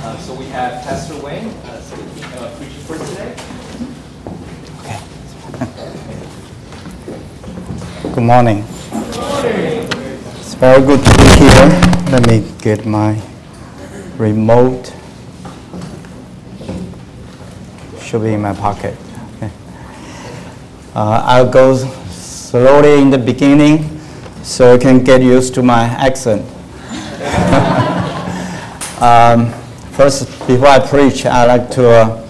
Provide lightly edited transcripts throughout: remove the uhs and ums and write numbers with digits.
So we have Pastor Wayne preaching for us today. Okay. Good morning. Good morning. It's very good to be here. Let me get my remote. Should be in my pocket. Okay. I'll go slowly in the beginning so you can get used to my accent. First, before I preach, I'd like to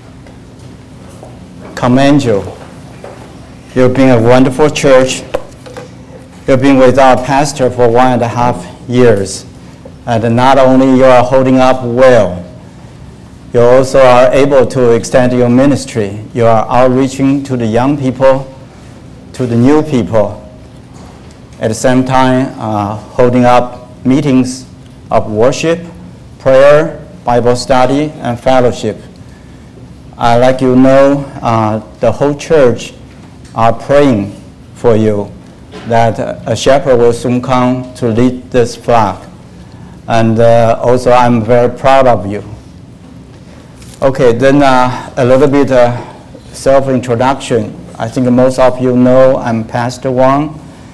commend you. You've been a wonderful church. You've been with our pastor for 1.5 years. And not only you are holding up well, you also are able to extend your ministry. You are outreaching to the young people, to the new people. At the same time, holding up meetings of worship, prayer, Bible study, and fellowship. Like you know, the whole church are praying for you that a shepherd will soon come to lead this flock. And also I'm very proud of you. Okay, then a little bit self-introduction. I think most of you know I'm Pastor Wang.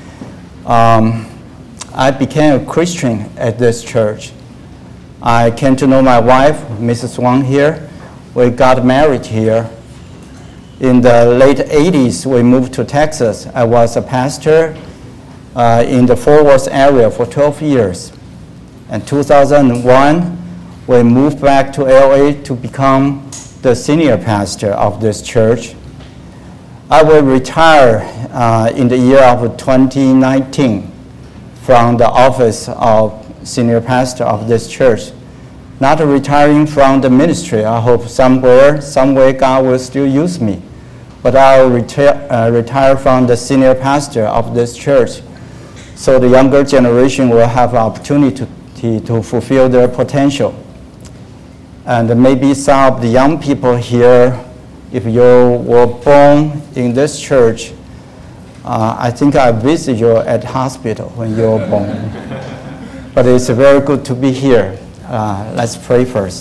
I became a Christian at this church. I came to know my wife, Mrs. Wang, here. We got married here. In the late 80s, we moved to Texas. I was a pastor in the Fort Worth area for 12 years. In 2001, we moved back to LA to become the senior pastor of this church. I will retire in the year of 2019 from the office of senior pastor of this church. Not retiring from the ministry. I hope somewhere, some way God will still use me. But I will retire from the senior pastor of this church so the younger generation will have an opportunity to fulfill their potential. And maybe some of the young people here, if you were born in this church, I think I visited you at hospital when you were born. But it's very good to be here. Let's pray first.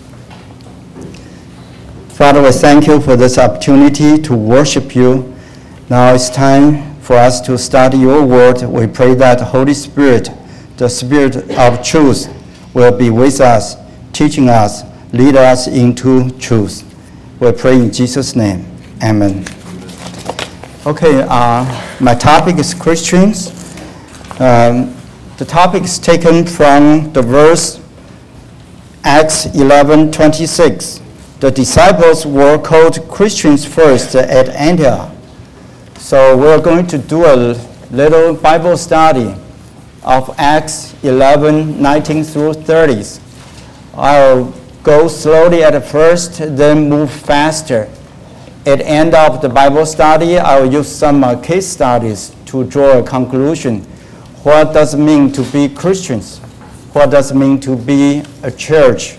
Father, we thank you for this opportunity to worship you. Now it's time for us to study your word. We pray that the Holy Spirit, the Spirit of truth, will be with us, teaching us, lead us into truth. We pray in Jesus' name. Amen. Okay, my topic is Christians. The topic is taken from the verse Acts 11:26. The disciples were called Christians first at Antioch. So we're going to do a little Bible study of Acts 11:19 through 30. I'll go slowly at first, then move faster. At the end of the Bible study, I'll use some case studies to draw a conclusion. What does it mean to be Christians? What does it mean to be a church,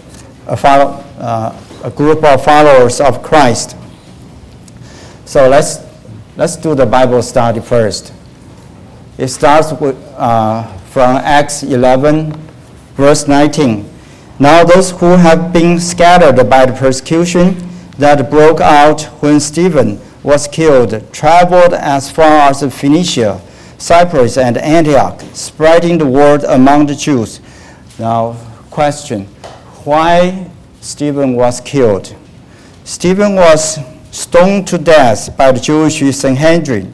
a group of followers of Christ? So let's do the Bible study first. It starts with, from Acts 11, verse 19. Now those who have been scattered by the persecution that broke out when Stephen was killed traveled as far as Phoenicia, Cyprus, and Antioch, spreading the word among the Jews. Now, question, why Stephen was killed? Stephen was stoned to death by the Jewish Sanhedrin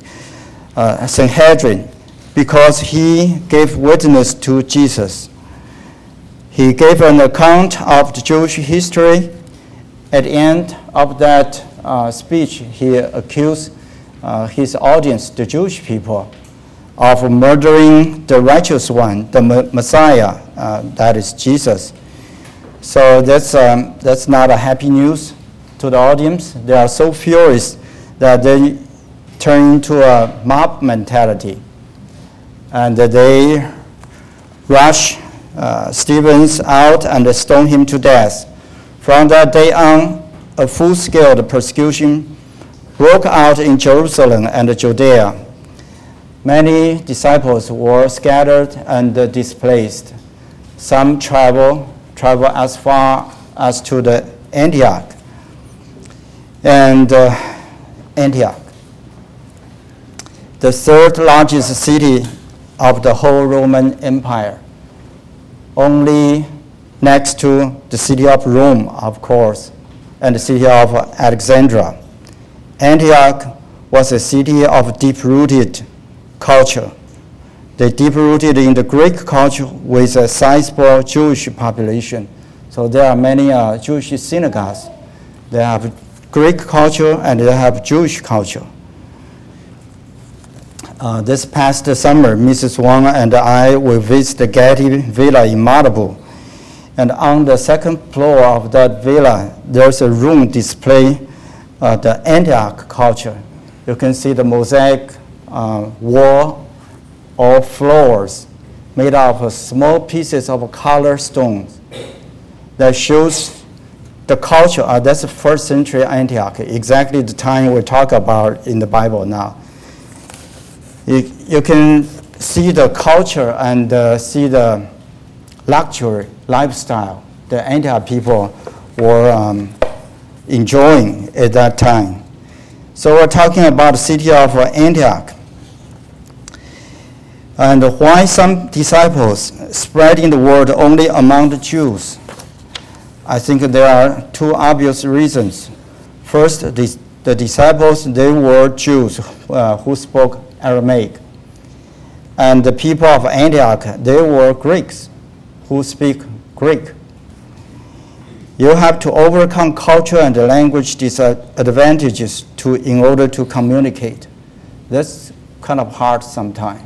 because he gave witness to Jesus. He gave an account of the Jewish history. At the end of that speech, he accused his audience, the Jewish people, of murdering the righteous one, the Messiah, that is Jesus. So that's not a happy news to the audience. They are so furious that they turn into a mob mentality. And they rush Stephen out and stone him to death. From that day on, a full-scale persecution broke out in Jerusalem and Judea. Many disciples were scattered and displaced. Some travel as far us to the Antioch. And Antioch, the third largest city of the whole Roman Empire, only next to the city of Rome, of course, and the city of Alexandria. Antioch was a city of deep-rooted culture. They deep-rooted in the Greek culture with a sizable Jewish population. So there are many Jewish synagogues. They have Greek culture and they have Jewish culture. This past summer, Mrs. Wang and I will visit the Getty Villa in Malibu. And on the second floor of that villa, there's a room display the Antioch culture. You can see the mosaic wall or floors made of small pieces of colored stones that shows the culture. That's the first century Antioch, exactly the time we talk about in the Bible now. You can see the culture and see the luxury lifestyle the Antioch people were enjoying at that time. So we're talking about the city of Antioch. And why some disciples spreading the word only among the Jews? I think there are two obvious reasons. First, the disciples, they were Jews who spoke Aramaic. And the people of Antioch, they were Greeks who speak Greek. You have to overcome culture and language disadvantages in order to communicate. That's kind of hard sometimes.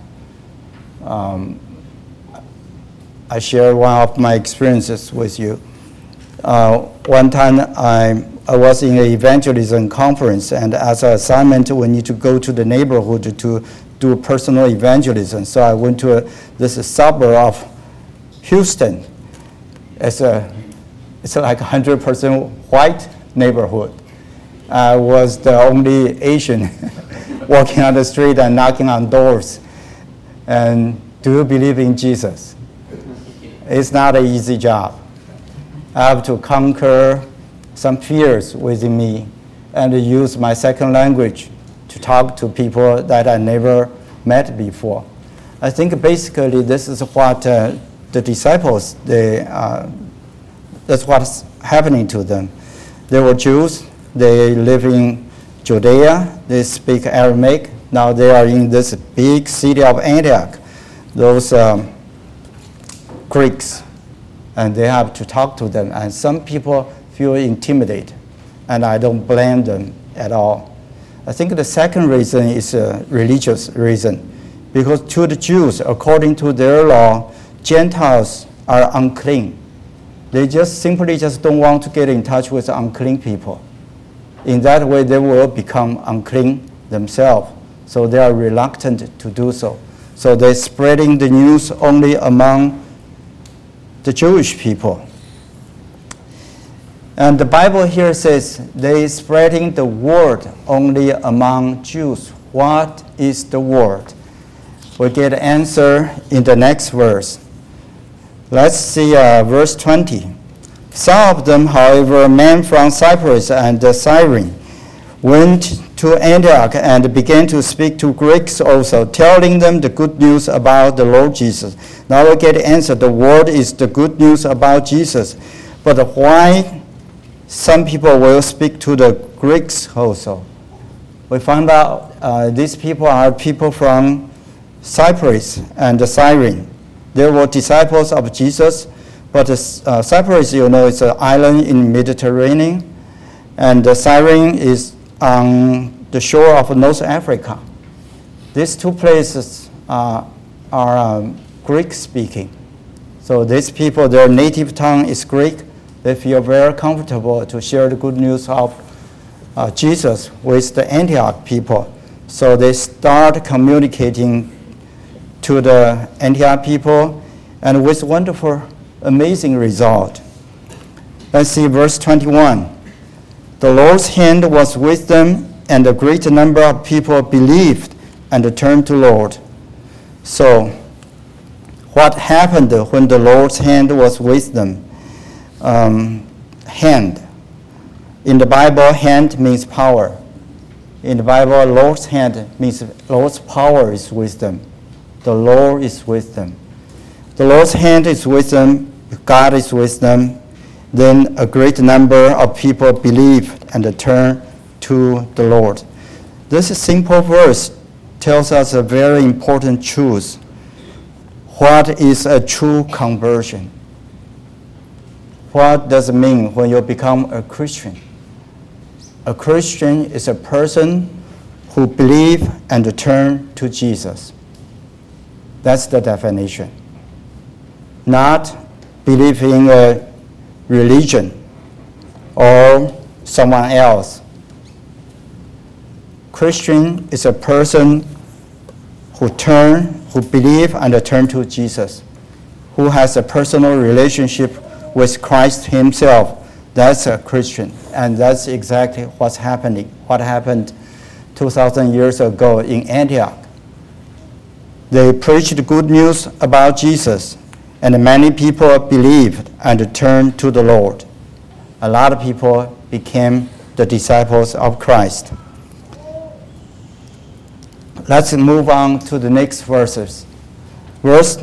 I share one of my experiences with you. One time I was in an evangelism conference, and as an assignment, we need to go to the neighborhood to do personal evangelism. So I went to this suburb of Houston. It's like 100% white neighborhood. I was the only Asian walking on the street and knocking on doors. And do you believe in Jesus? It's not an easy job. I have to conquer some fears within me and use my second language to talk to people that I never met before. I think basically this is what the disciples, that's what's happening to them. They were Jews. They live in Judea. They speak Aramaic. Now they are in this big city of Antioch, those Greeks, and they have to talk to them. And some people feel intimidated, and I don't blame them at all. I think the second reason is a religious reason, because to the Jews, according to their law, Gentiles are unclean. They simply don't want to get in touch with unclean people. In that way, they will become unclean themselves. So they are reluctant to do so. So they're spreading the news only among the Jewish people. And the Bible here says they spreading the word only among Jews. What is the word? We get an answer in the next verse. Let's see verse 20. Some of them, however, men from Cyprus and Cyrene, went to Antioch and began to speak to Greeks also, telling them the good news about the Lord Jesus. Now we get the answer. The word is the good news about Jesus. But why some people will speak to the Greeks also? We found out these people are people from Cyprus and Cyrene. They were disciples of Jesus, but Cyprus, is an island in Mediterranean, and Cyrene is on the shore of North Africa. These two places are Greek-speaking. So these people, their native tongue is Greek. They feel very comfortable to share the good news of Jesus with the Antioch people. So they start communicating to the Antioch people, and with wonderful, amazing result. Let's see verse 21. The Lord's hand was with them, and a great number of people believed and turned to Lord. So, what happened when the Lord's hand was with them? hand. In the Bible, hand means power. In the Bible, Lord's hand means Lord's power is wisdom. The Lord is wisdom. The Lord's hand is wisdom. God is wisdom. Then a great number of people believe and turn to the Lord. This simple verse tells us a very important truth. What is a true conversion? What does it mean when you become a Christian? A Christian is a person who believes and turn to Jesus. That's the definition. Not believe in a religion or someone else. Christian is a person who believe and turn to Jesus, who has a personal relationship with Christ himself. That's a Christian, and that's exactly what happened 2,000 years ago in Antioch. They preached good news about Jesus, and many people believed and turned to the Lord. A lot of people became the disciples of Christ. Let's move on to the next verses. Verse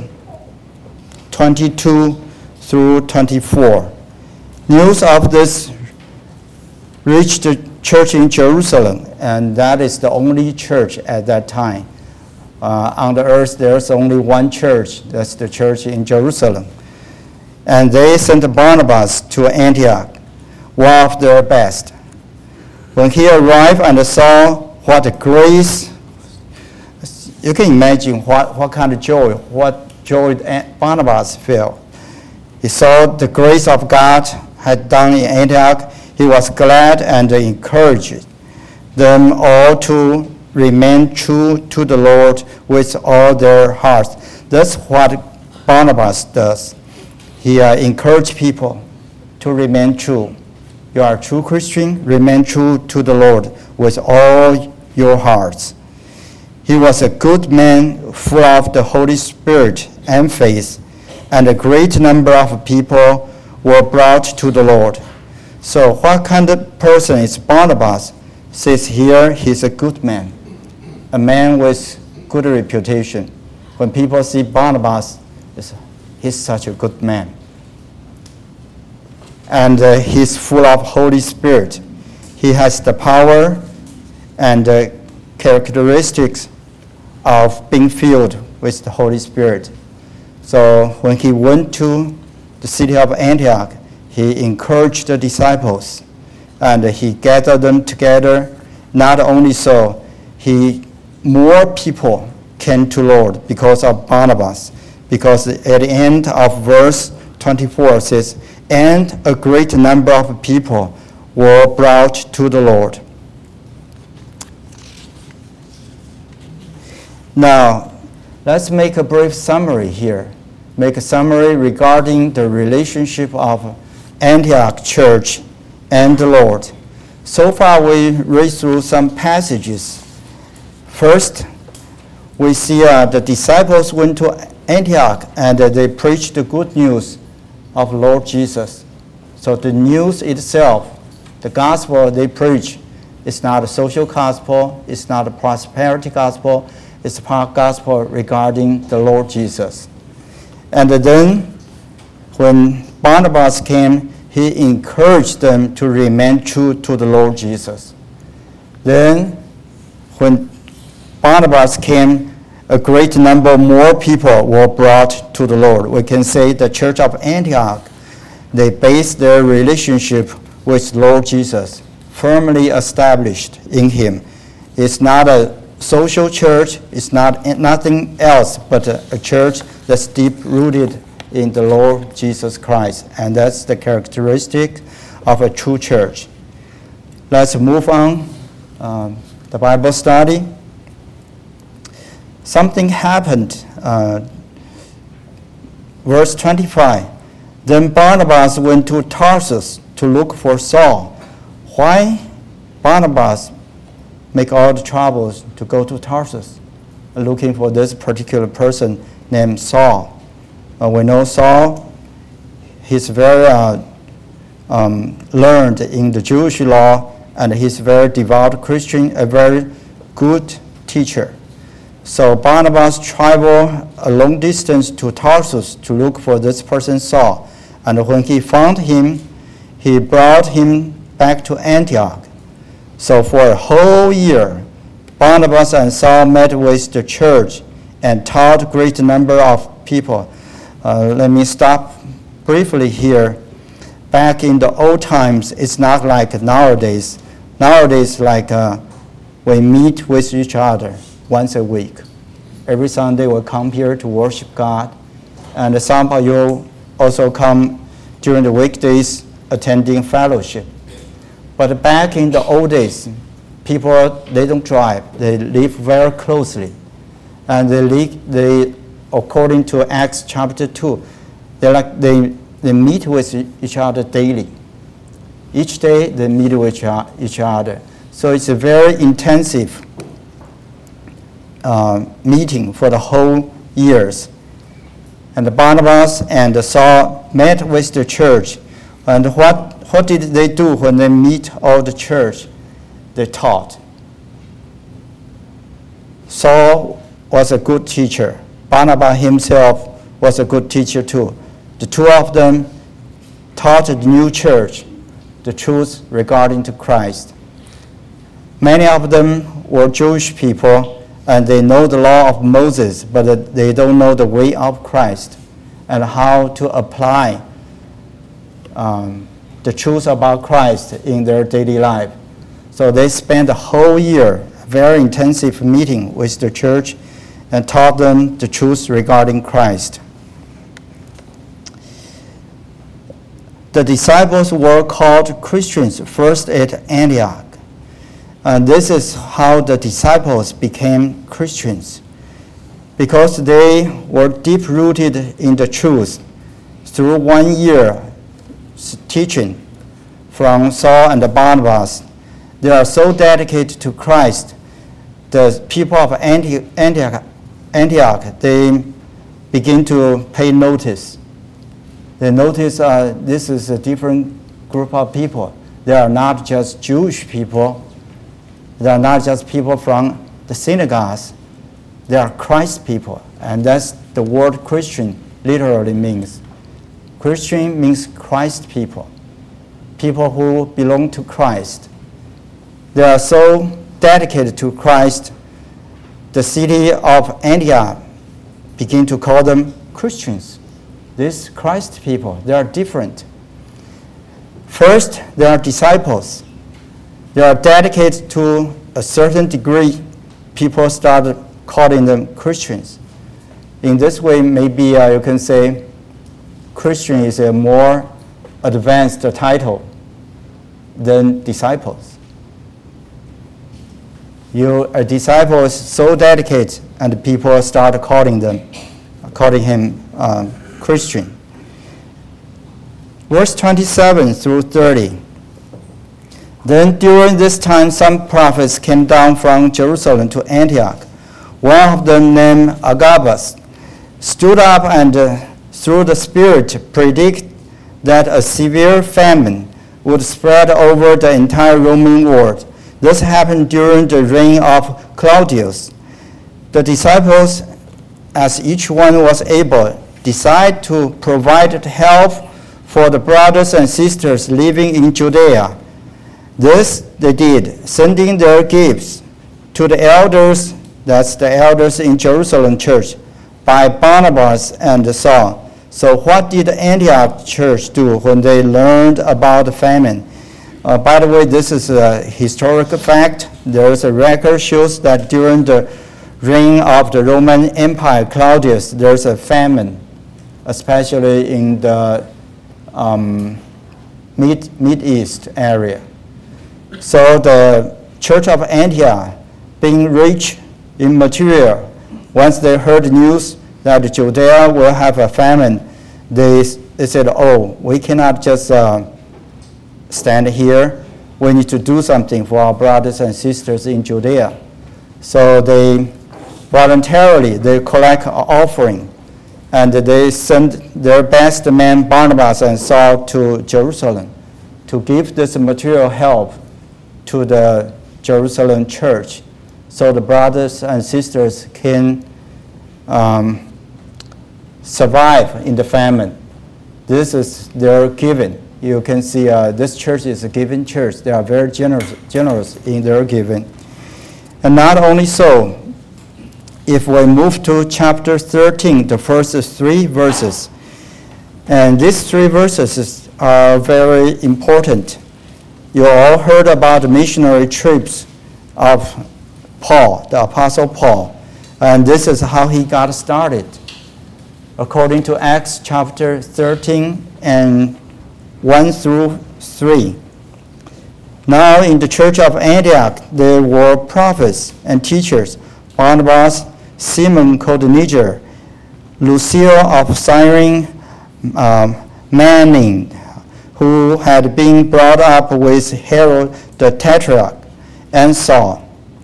22 through 24. News of this reached the church in Jerusalem, and that is the only church at that time. On the earth, there's only one church. That's the church in Jerusalem. And they sent Barnabas to Antioch, one of their best. When he arrived and saw what grace, you can imagine what kind of joy, what joy Barnabas felt. He saw the grace of God had done in Antioch. He was glad and encouraged them all to remain true to the Lord with all their hearts. That's what Barnabas does. He encourages people to remain true. You are a true Christian, remain true to the Lord with all your hearts. He was a good man, full of the Holy Spirit and faith, and a great number of people were brought to the Lord. So what kind of person is Barnabas? Says here, he's a good man, a man with good reputation. When people see Barnabas, he's such a good man. And he's full of Holy Spirit. He has the power and characteristics of being filled with the Holy Spirit. So when he went to the city of Antioch, he encouraged the disciples and he gathered them together. Not only so, more people came to Lord because of Barnabas. Because at the end of verse 24 it says, and a great number of people were brought to the Lord. Now, let's make a brief summary here. Make a summary regarding the relationship of Antioch Church and the Lord. So far, we read through some passages. First, we see the disciples went to Antioch and they preached the good news of Lord Jesus. So the news itself, the gospel they preach, is not a social gospel, it's not a prosperity gospel, it's a gospel regarding the Lord Jesus. And then when Barnabas came, he encouraged them to remain true to the Lord Jesus. Then when Barnabas came, a great number more people were brought to the Lord. We can say the church of Antioch, they based their relationship with Lord Jesus, firmly established in him. It's not a social church, it's not nothing else but a church that's deep-rooted in the Lord Jesus Christ. And that's the characteristic of a true church. Let's move on. The Bible study. Something happened. Verse 25. Then Barnabas went to Tarsus to look for Saul. Why Barnabas make all the troubles to go to Tarsus, looking for this particular person named Saul? We know Saul, he's very learned in the Jewish law, and he's a very devout Christian, a very good teacher. So Barnabas traveled a long distance to Tarsus to look for this person Saul. And when he found him, he brought him back to Antioch. So for a whole year, Barnabas and Saul met with the church and taught a great number of people. Let me stop briefly here. Back in the old times, it's not like nowadays. Nowadays, we meet with each other once a week. Every Sunday we'll come here to worship God. And some of you also come during the weekdays attending fellowship. But back in the old days, people, they don't drive. They live very closely. And they according to Acts chapter 2, they meet with each other daily. Each day they meet with each other. So it's a very intensive meeting for the whole years. And Barnabas and Saul met with the church. And what did they do when they meet all the church? They taught. Saul was a good teacher. Barnabas himself was a good teacher too. The two of them taught the new church the truth regarding to Christ. Many of them were Jewish people, and they know the law of Moses, but they don't know the way of Christ and how to apply the truth about Christ in their daily life. So they spent a whole year, very intensive meeting with the church and taught them the truth regarding Christ. The disciples were called Christians first at Antioch. And this is how the disciples became Christians, because they were deep-rooted in the truth. Through 1 year teaching from Saul and Barnabas, they are so dedicated to Christ. The people of Antioch, they begin to pay notice. They notice this is a different group of people. They are not just Jewish people. They are not just people from the synagogues. They are Christ people. And that's the word Christian literally means. Christian means Christ people. People who belong to Christ. They are so dedicated to Christ, the city of Antioch begin to call them Christians. These Christ people, they are different. First, they are disciples. They are dedicated to a certain degree. People started calling them Christians. In this way, maybe you can say Christian is a more advanced title than disciples. A disciple is so dedicated, and people start calling him Christian. Verse 27 through 30. Then during this time, some prophets came down from Jerusalem to Antioch. One of them, named Agabus, stood up and through the Spirit predicted that a severe famine would spread over the entire Roman world. This happened during the reign of Claudius. The disciples, as each one was able, decided to provide help for the brothers and sisters living in Judea. This they did, sending their gifts to the elders, that's the elders in Jerusalem church, by Barnabas and Saul. So what did the Antioch church do when they learned about the famine? By the way, this is a historical fact. There is a record shows that during the reign of the Roman Empire, Claudius, there's a famine, especially in the Mid-East area. So the church of Antioch, being rich in material, once they heard news that Judea will have a famine, they said, we cannot just stand here. We need to do something for our brothers and sisters in Judea. So they voluntarily, they collect an offering, and they send their best men, Barnabas and Saul, to Jerusalem to give this material help to the Jerusalem church so the brothers and sisters can survive in the famine. This is their giving. You can see this church is a giving church. They are very generous in their giving. And not only so, if we move to chapter 13, the first 3 verses, and these 3 verses are very important. You all heard about the missionary trips of Paul, the Apostle Paul, and this is how he got started. According to Acts chapter 13 and 1 through 3. Now in the church of Antioch there were prophets and teachers, Barnabas, Simon called Niger, Lucio of Cyrene, Manaen, who had been brought up with Herod the Tetrarch, and Saul.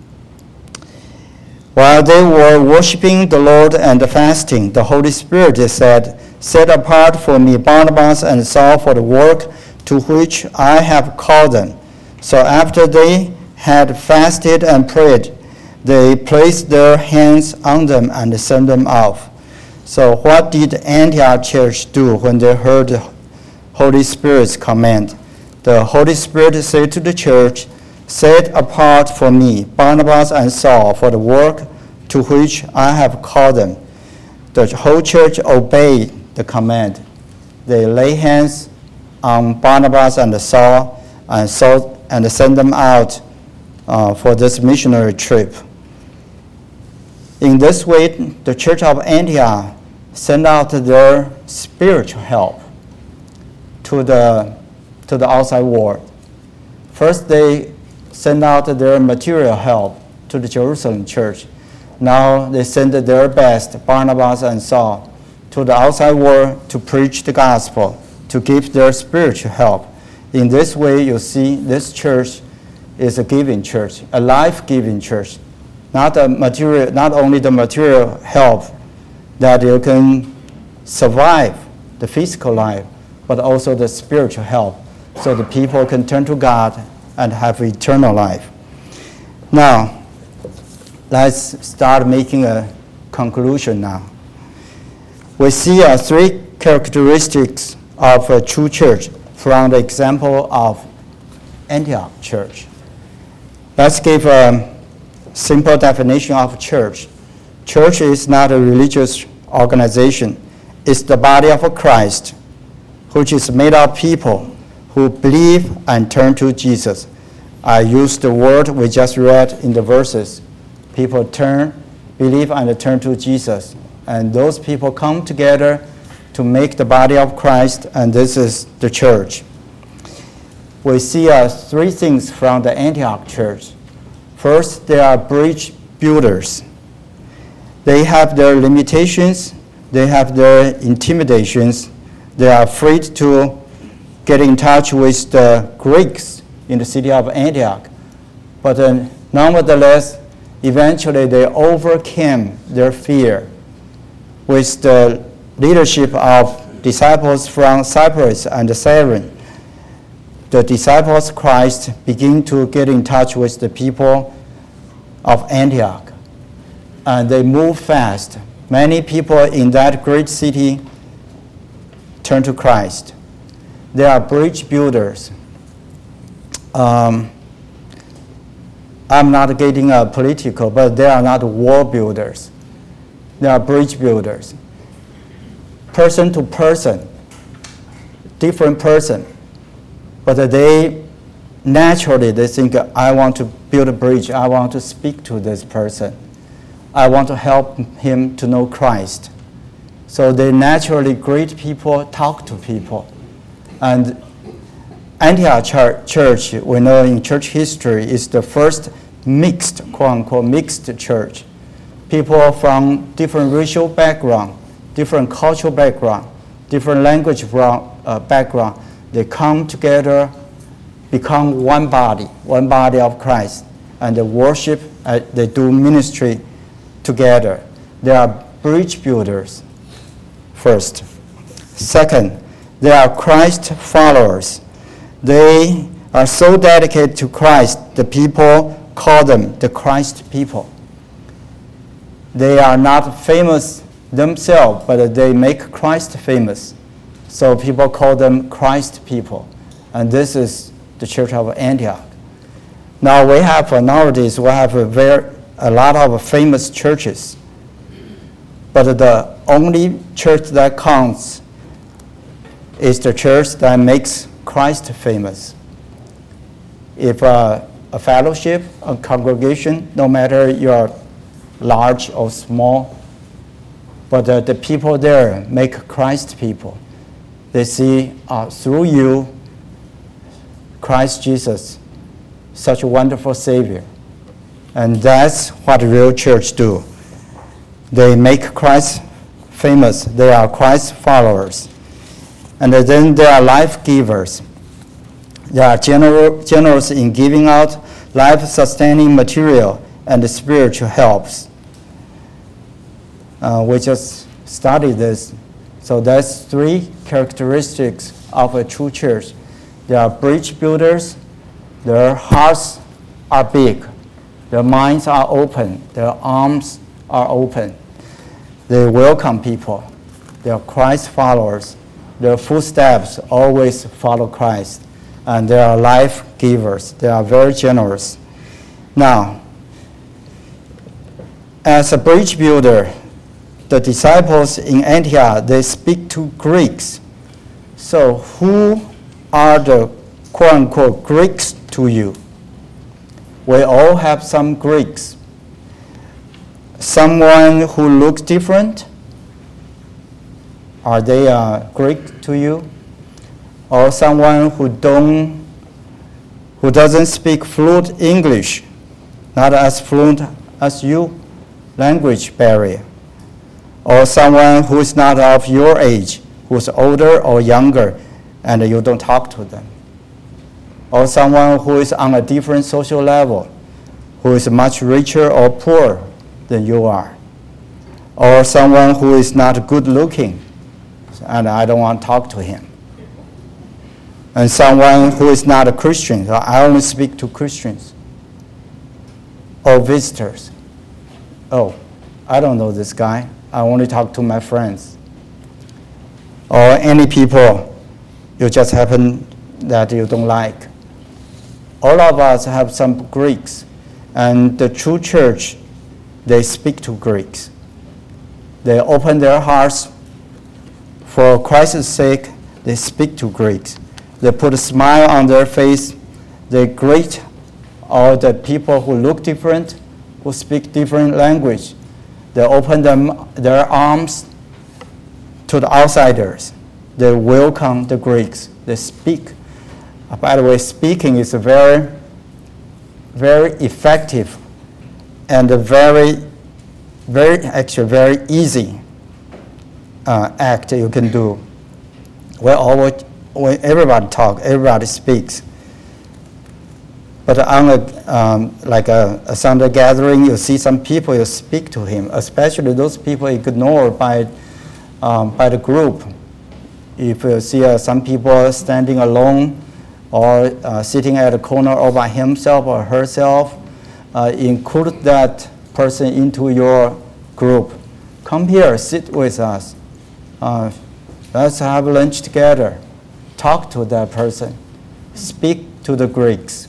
While they were worshiping the Lord and fasting, the Holy Spirit said, "Set apart for me Barnabas and Saul for the work to which I have called them." So after they had fasted and prayed, they placed their hands on them and sent them off. So what did Antioch church do when they heard the Holy Spirit's command? The Holy Spirit said to the church, "Set apart for me Barnabas and Saul for the work to which I have called them." The whole church obeyed the command. They lay hands on Barnabas and Saul and sent them out for this missionary trip. In this way, the church of Antioch sent out their spiritual help to the outside world. First, they sent out their material help to the Jerusalem church. Now they sent their best, Barnabas and Saul, to the outside world to preach the gospel, to give their spiritual help. In this way, you see this church is a giving church, a life-giving church. Not only the material help that you can survive the physical life, but also the spiritual help, so the people can turn to God and have eternal life. Now, let's start making a conclusion now. We see 3 characteristics of a true church from the example of Antioch church. Let's give a simple definition of church. Church is not a religious organization. It's the body of Christ, which is made of people who believe and turn to Jesus. I use the word we just read in the verses. People believe and turn to Jesus. And those people come together to make the body of Christ, and this is the church. We see 3 things from the Antioch church. First, they are bridge builders. They have their limitations. They have their intimidations. They are afraid to get in touch with the Greeks in the city of Antioch. But nonetheless, eventually they overcame their fear with the leadership of disciples from Cyprus and Cyrene. The disciples of Christ begin to get in touch with the people of Antioch. And they move fast. Many people in that great city turn to Christ. They are bridge builders. I'm not getting political, but they are not wall builders. They are bridge builders. Person to person, different person. But they think, I want to build a bridge. I want to speak to this person. I want to help him to know Christ. So they naturally greet people, talk to people. And Antioch church, we know in church history, is the first mixed, quote-unquote, mixed church. People from different racial background, different cultural background, different language background, they come together, become one body of Christ, and they worship, they do ministry together. They are bridge builders, first. Second, they are Christ followers. They are so dedicated to Christ, the people call them the Christ people. They are not famous themselves, but they make Christ famous. So people call them Christ people. And this is the Church of Antioch. Now nowadays we have a lot of famous churches. But the only church that counts is the church that makes Christ famous. If a fellowship, a congregation, no matter you're large or small, but the people there make Christ people. They see through you, Christ Jesus, such a wonderful Savior. And that's what real church do. They make Christ famous. They are Christ followers. And then they are life givers. They are generous in giving out life-sustaining material and spiritual helps. We just studied this. So that's 3 characteristics of a true church. They are bridge builders. Their hearts are big. Their minds are open. Their arms are open. They welcome people. They are Christ followers. Their footsteps always follow Christ. And they are life givers. They are very generous. Now, as a bridge builder, the disciples in Antioch, they speak to Greeks. So who are the quote-unquote Greeks to you? We all have some Greeks. Someone who looks different, are they a Greek to you? Or someone who doesn't speak fluent English, not as fluent as you, language barrier. Or someone who is not of your age, who's older or younger, and you don't talk to them. Or someone who is on a different social level, who is much richer or poorer than you are. Or someone who is not good looking, and I don't want to talk to him. And someone who is not a Christian, so I only speak to Christians. Or visitors. Oh, I don't know this guy. I only talk to my friends. Or any people you just happen that you don't like. All of us have some Greeks. And the true church, they speak to Greeks. They open their hearts. For Christ's sake, they speak to Greeks. They put a smile on their face. They greet all the people who look different, who speak different language. They open their arms to the outsiders. They welcome the Greeks. They speak. By the way, speaking is a very, very effective and a very easy act you can do. When everybody talks, everybody speaks. But on a Sunday gathering, you see some people, you speak to him, especially those people ignored by the group. If you see some people standing alone or sitting at a corner all by himself or herself, include that person into your group. Come here, sit with us. Let's have lunch together. Talk to that person. Speak to the Greeks.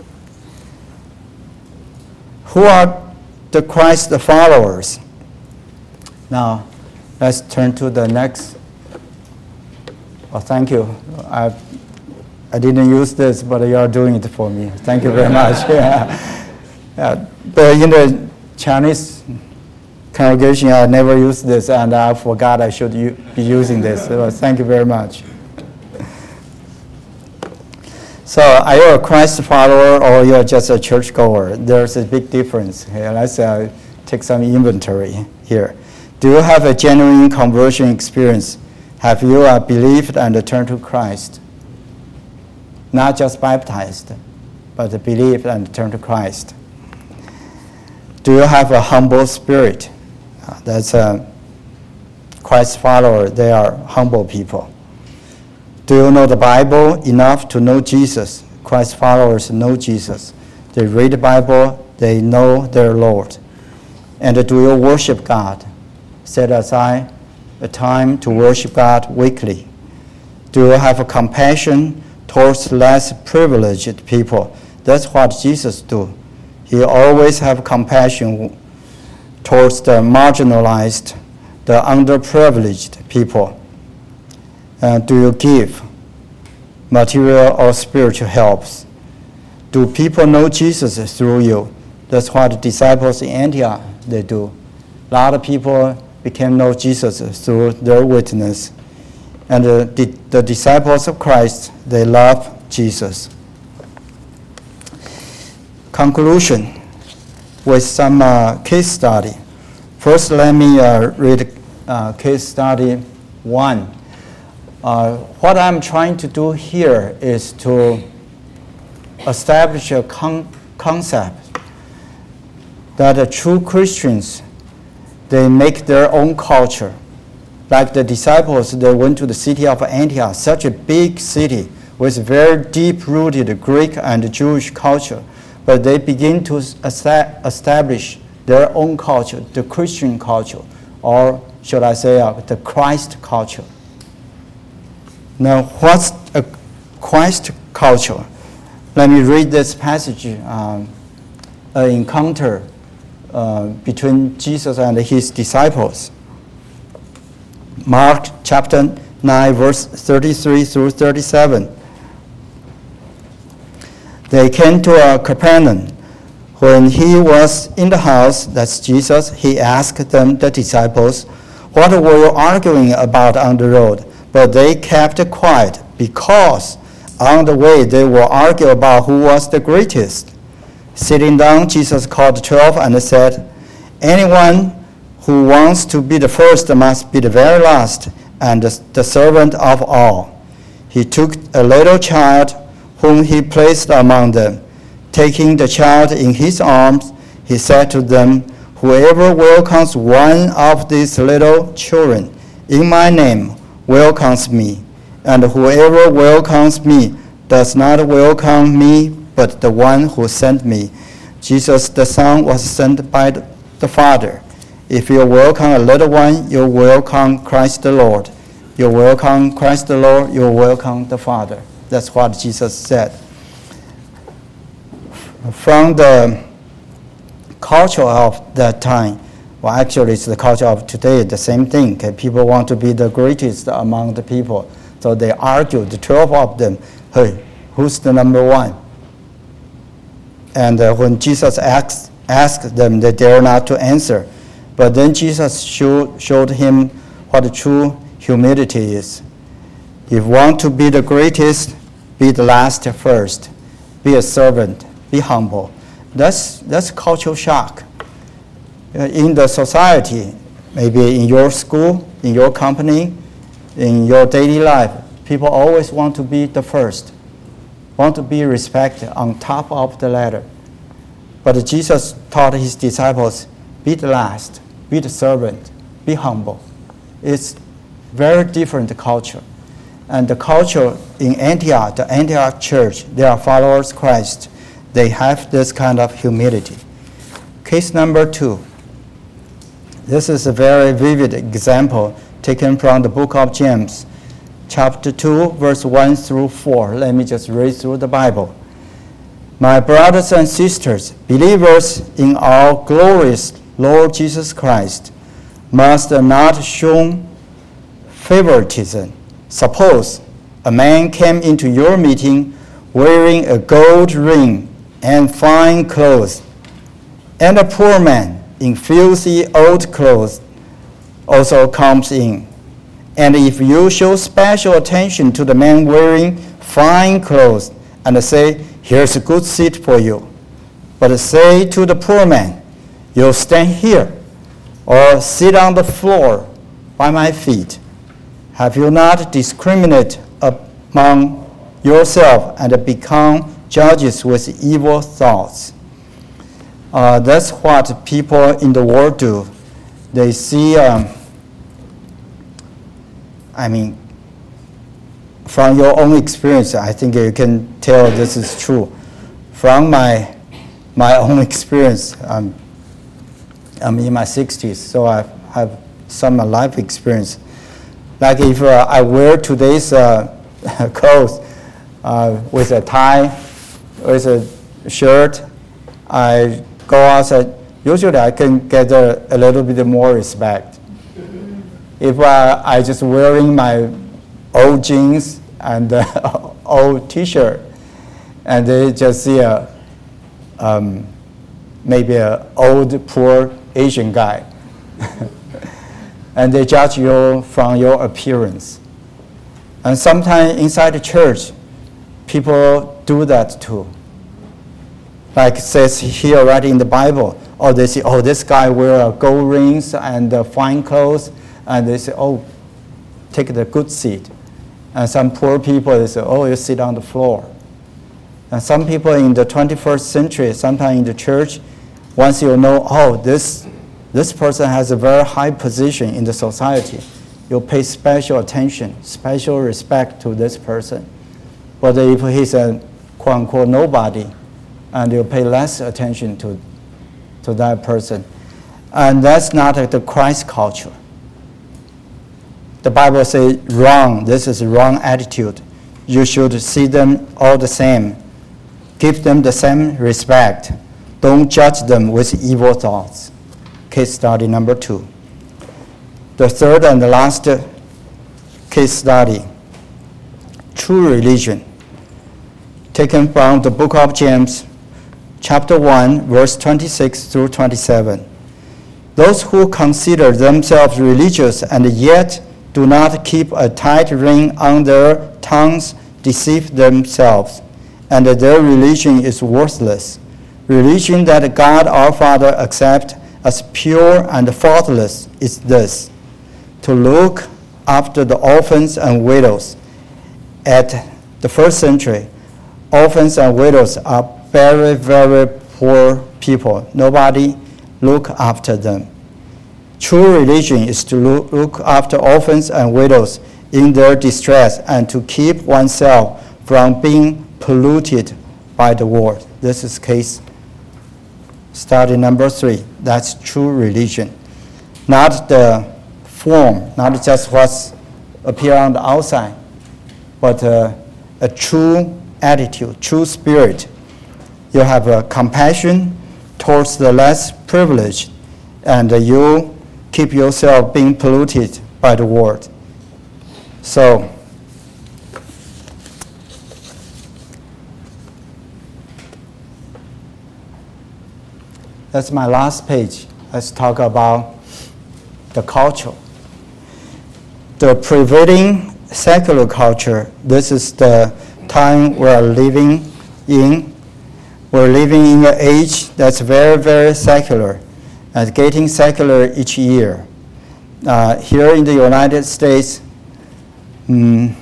Who are the Christ followers? Now, let's turn to the next. Oh, thank you. I didn't use this, but you are doing it for me. Thank you very much. But in the Chinese congregation, I never used this, and I forgot I should be using this. So thank you very much. So are you a Christ follower or you're just a churchgoer? There's a big difference. Here, let's take some inventory here. Do you have a genuine conversion experience? Have you believed and turned to Christ? Not just baptized, but believed and turned to Christ. Do you have a humble spirit? That's a Christ follower. They are humble people. Do you know the Bible enough to know Jesus? Christ followers know Jesus. They read the Bible, they know their Lord. And do you worship God? Set aside a time to worship God weekly. Do you have a compassion towards less privileged people? That's what Jesus do. He always have compassion towards the marginalized, the underprivileged people. Do you give material or spiritual helps? Do people know Jesus through you? That's what the disciples in Antioch, they do. A lot of people became know Jesus through their witness. And the disciples of Christ, they love Jesus. Conclusion with some case study. First, let me read case study 1. What I'm trying to do here is to establish a concept that the true Christians, they make their own culture. Like the disciples, they went to the city of Antioch, such a big city with very deep-rooted Greek and Jewish culture. But they begin to establish their own culture, the Christian culture, or should I say the Christ culture. Now, what's a Christ culture? Let me read this passage, an encounter between Jesus and his disciples. Mark chapter 9, verse 33 through 37. They came to Capernaum. When he was in the house, that's Jesus, he asked them, the disciples, what were you arguing about on the road? But they kept quiet because on the way they were arguing about who was the greatest. Sitting down, Jesus called 12 and said, anyone who wants to be the first must be the very last and the servant of all. He took a little child whom he placed among them. Taking the child in his arms, he said to them, whoever welcomes one of these little children in my name welcomes me, and whoever welcomes me does not welcome me, but the one who sent me. Jesus the Son was sent by the Father. If you welcome a little one, you welcome Christ the Lord. You welcome Christ the Lord, you welcome the Father. That's what Jesus said. From the culture of that time, well, actually it's the culture of today, the same thing. Okay? People want to be the greatest among the people. So they argue, the 12 of them, hey, who's the number one? And when Jesus asked them, they dare not to answer. But then Jesus showed him what true humility is. If you want to be the greatest, be the last first. Be a servant. Be humble. That's cultural shock. In the society, maybe in your school, in your company, in your daily life, people always want to be the first, want to be respected on top of the ladder. But Jesus taught his disciples, be the last, be the servant, be humble. It's very different culture. And the culture in Antioch, the Antioch church, they are followers of Christ. They have this kind of humility. Case number 2. This is a very vivid example taken from the book of James, chapter 2, verse 1 through 4. Let me just read through the Bible. My brothers and sisters, believers in our glorious Lord Jesus Christ, must not show favoritism. Suppose a man came into your meeting wearing a gold ring and fine clothes, and a poor man in filthy old clothes also comes in. And if you show special attention to the man wearing fine clothes and say, here's a good seat for you, but say to the poor man, you'll stand here or sit on the floor by my feet, have you not discriminated among yourself and become judges with evil thoughts? That's what people in the world do. They see, from your own experience, I think you can tell this is true. From my own experience, I'm in my 60s, so I have some life experience. Like if I wear today's clothes with a tie, with a shirt, I go outside, usually I can get a little bit more respect. If I just wearing my old jeans and old T-shirt, and they just see maybe an old, poor Asian guy, and they judge you from your appearance. And sometimes inside the church, people do that too. Like it says here right in the Bible, or they say, oh, this guy wear gold rings and fine clothes, and they say, oh, take the good seat. And some poor people, they say, oh, you sit on the floor. And some people in the 21st century, sometimes in the church, once you know, oh, this person has a very high position in the society, you pay special attention, special respect to this person. But if he's a quote-unquote nobody, and you pay less attention to that person. And that's not the Christ culture. The Bible says wrong, this is wrong attitude. You should see them all the same. Give them the same respect. Don't judge them with evil thoughts. Case study number 2. The third and the last case study, true religion, taken from the book of James, chapter 1, verse 26 through 27. Those who consider themselves religious and yet do not keep a tight ring on their tongues deceive themselves, and their religion is worthless. Religion that God our Father accepts as pure and faultless is this: to look after the orphans and widows. At the first century, orphans and widows are very, very poor people. Nobody look after them. True religion is to look after orphans and widows in their distress and to keep oneself from being polluted by the world. This is case study number 3. That's true religion. Not the form, not just what's appear on the outside, but a true attitude, true spirit. You have a compassion towards the less privileged, and you keep yourself being polluted by the world. So, that's my last page. Let's talk about the culture. The prevailing secular culture, this is the time we're living in. We're living in an age that's very, very secular and getting secular each year. Here in the United States, when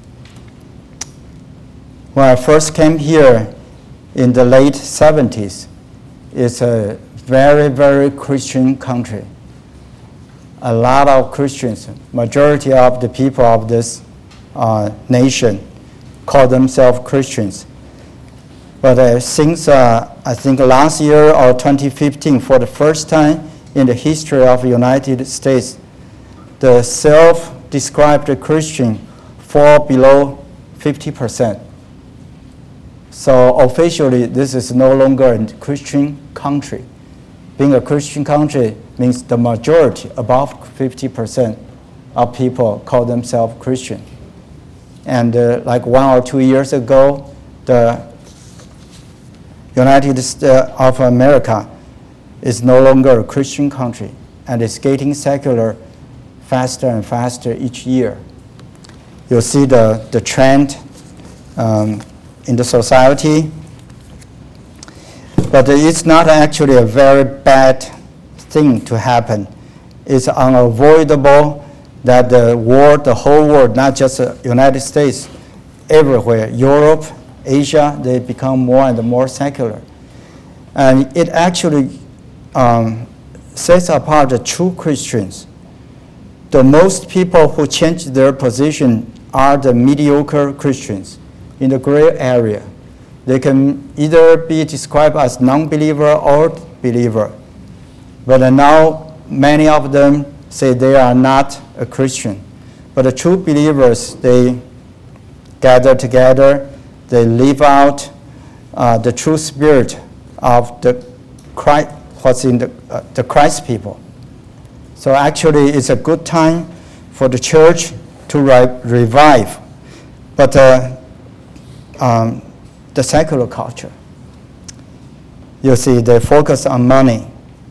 I first came here in the late 70s, it's a very, very Christian country. A lot of Christians, majority of the people of this nation call themselves Christians. But since I think last year or 2015, for the first time in the history of the United States, the self-described Christian fall below 50%. So officially, this is no longer a Christian country. Being a Christian country means the majority, above 50% of people call themselves Christian. And like 1 or 2 years ago, the United States of America is no longer a Christian country, and it's getting secular faster and faster each year. You'll see the trend in the society, but it's not actually a very bad thing to happen. It's unavoidable that the world, the whole world, not just the United States, everywhere, Europe, Asia, they become more and more secular. And it actually sets apart the true Christians. The most people who change their position are the mediocre Christians in the gray area. They can either be described as non-believer or believer. But now many of them say they are not a Christian. But the true believers, they gather together, they live out the true spirit of the Christ, what's in the Christ people. So actually, it's a good time for the church to revive. But the secular culture, you see, they focus on money.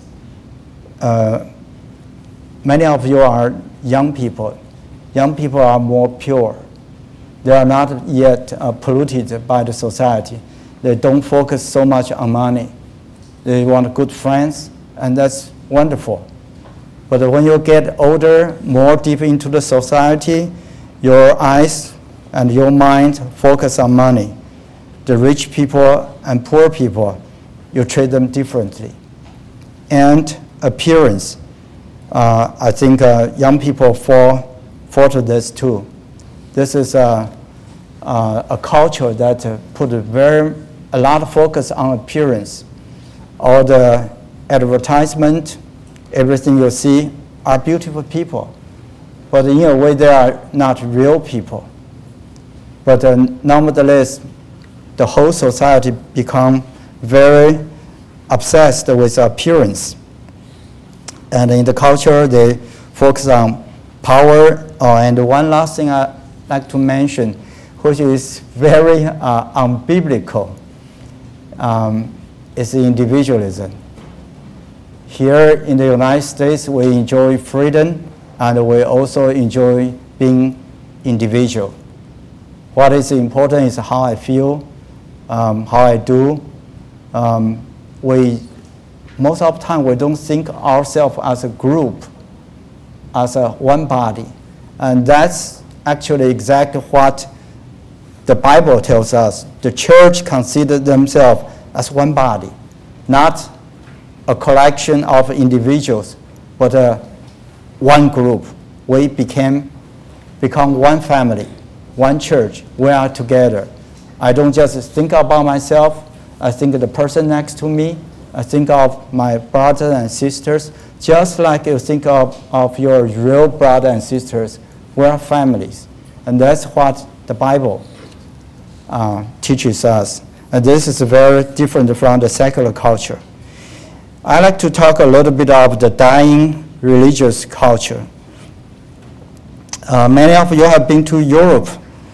Many of you are young people. Young people are more pure. They are not yet polluted by the society. They don't focus so much on money. They want good friends, and that's wonderful. But when you get older, more deep into the society, your eyes and your mind focus on money. The rich people and poor people, you treat them differently. And appearance. I think young people fall to this too. This is a culture that put a lot of focus on appearance. All the advertisement, everything you see are beautiful people. But in a way, they are not real people. But nonetheless, the whole society become very obsessed with appearance. And in the culture, they focus on power. And one last thing I'd like to mention, which is very unbiblical, is individualism. Here in the United States, we enjoy freedom, and we also enjoy being individual. What is important is how I feel, how I do. Most of the time, we don't think ourselves as a group, as one body. And that's actually exactly what the Bible tells us. The church considers themselves as one body, not a collection of individuals, but one group. We become one family, one church. We are together. I don't just think about myself. I think of the person next to me. I think of my brothers and sisters, just like you think of your real brothers and sisters. We are families. And that's what the Bible teaches us. And this is very different from the secular culture. I like to talk a little bit of the dying religious culture. Many of you have been to Europe.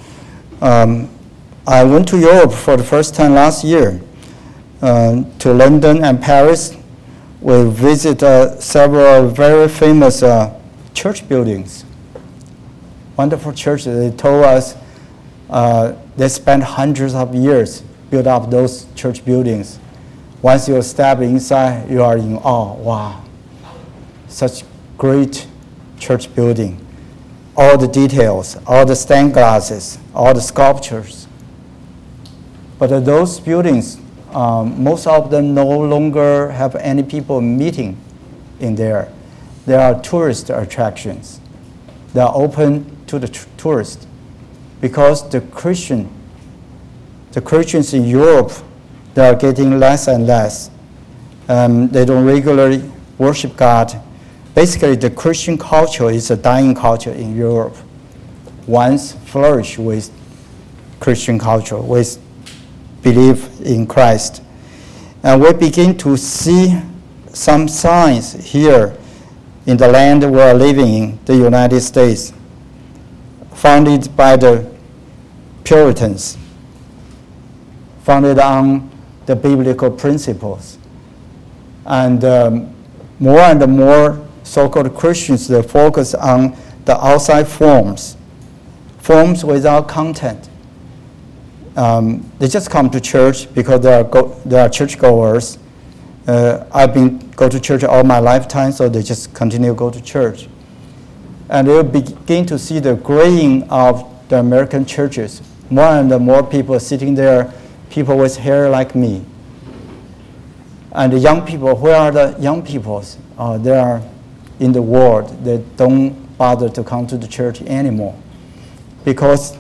I went to Europe for the first time last year. To London and Paris. We visited several very famous church buildings. Wonderful churches. They told us they spent hundreds of years build up those church buildings. Once you step inside, you are in awe. Wow, such great church building. All the details, all the stained glasses, all the sculptures. But those buildings, most of them no longer have any people meeting in there. There are tourist attractions. They are open to the tourists because the Christians in Europe, they are getting less and less. They don't regularly worship God. Basically, the Christian culture is a dying culture in Europe. Once flourished with Christian culture, with belief in Christ. And we begin to see some signs here in the land we are living in, the United States, founded by the Puritans, founded on the biblical principles. And more and more so-called Christians, they focus on the outside forms without content. They just come to church because they are churchgoers. I've been go to church all my lifetime, so they just continue to go to church. And you begin to see the graying of the American churches. More and more people sitting there, people with hair like me. And the young people, where are the young people? They are in the world. They don't bother to come to the church anymore. because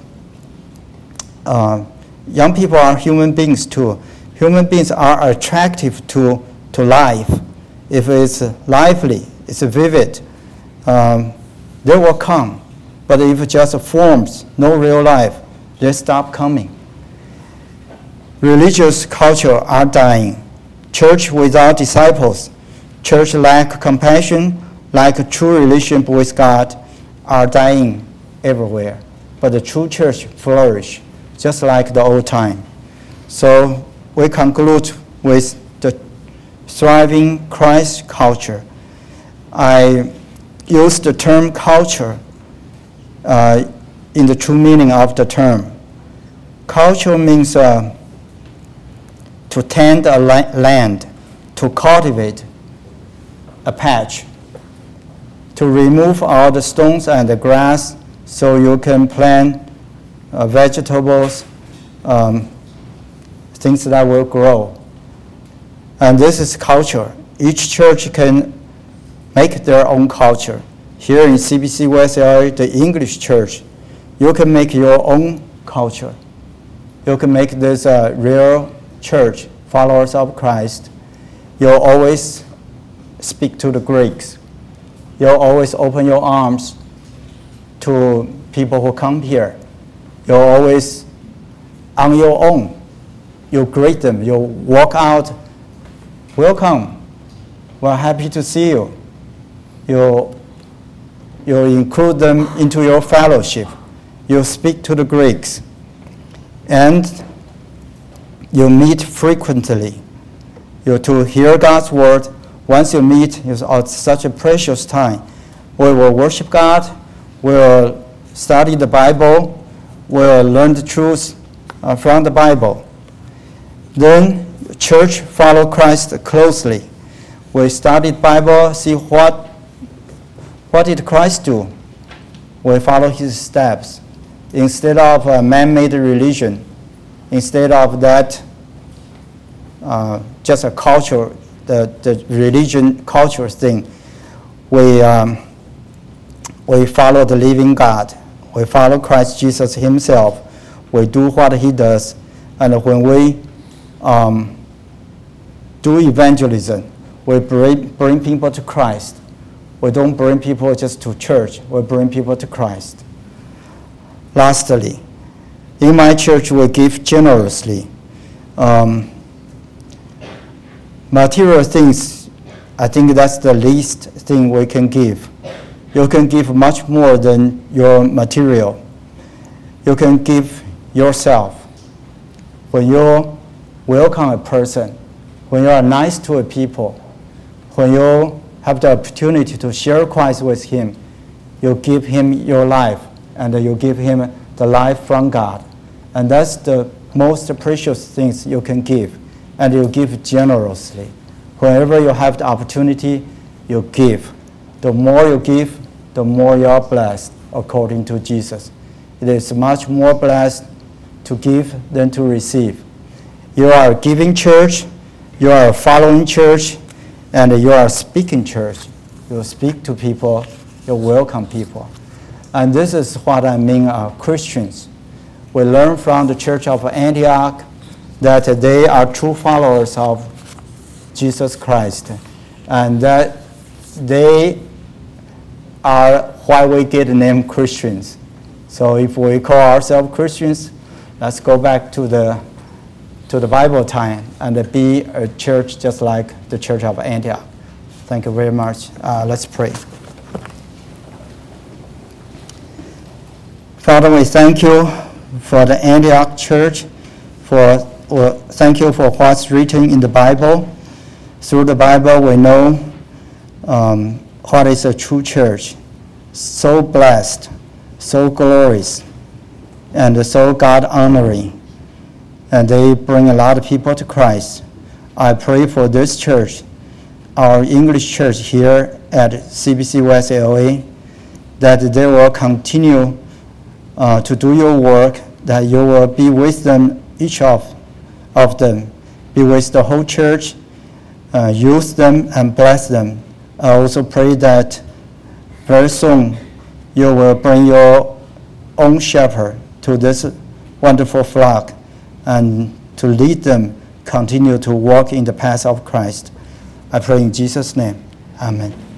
young people are human beings too. Human beings are attractive to life. If it's lively, it's vivid, they will come. But if it just forms, no real life, they stop coming. Religious culture are dying. Church without disciples, church lack compassion, like true relationship with God, are dying everywhere. But the true church flourish, just like the old time. So we conclude with the thriving Christ culture. I use the term culture in the true meaning of the term. Culture means to tend a land, to cultivate a patch, to remove all the stones and the grass so you can plant vegetables, things that will grow. And this is culture. Each church can make their own culture. Here in CBC West LA, the English church, you can make your own culture. You can make this a real church, followers of Christ. You'll always speak to the Greeks. You'll always open your arms to people who come here. You'll always, on your own, you greet them. You walk out, welcome. We're happy to see you. You include them into your fellowship. You speak to the Greeks. And you meet frequently. You to hear God's word. Once you meet, it's such a precious time. We will worship God. We will study the Bible. We will learn the truth from the Bible. Then church follow Christ closely. We studied Bible, see what did Christ do. We follow his steps. Instead of a man-made religion, instead of that just a culture, the religion culture thing, we follow the living God. We follow Christ Jesus himself. We do what he does. And when we do evangelism, we bring people to Christ. We don't bring people just to church. We bring people to Christ. Lastly, in my church, we give generously. Material things, I think that's the least thing we can give. You can give much more than your material. You can give yourself. When you welcome a person, when you are nice to a people, when you have the opportunity to share Christ with him, you give him your life, and you give him the life from God. And that's the most precious things you can give. And you give generously. Whenever you have the opportunity, you give. The more you give, the more you are blessed, according to Jesus. It is much more blessed to give than to receive. You are a giving church, you are a following church, and you are a speaking church. You speak to people, you welcome people. And this is what I mean Christians. We learn from the Church of Antioch that they are true followers of Jesus Christ, and that they are why we get the name Christians. So if we call ourselves Christians, let's go back to the Bible time and be a church just like the Church of Antioch. Thank you very much. Let's pray. Father, we thank you for the Antioch Church, thank you for what's written in the Bible. Through the Bible, we know what is a true church. So blessed, so glorious, and so God-honoring. And they bring a lot of people to Christ. I pray for this church, our English church here at CBC West LA, that they will continue to do your work, that you will be with them, each of them, be with the whole church, use them and bless them. I also pray that very soon you will bring your own shepherd to this wonderful flock and to lead them continue to walk in the path of Christ. I pray in Jesus' name. Amen.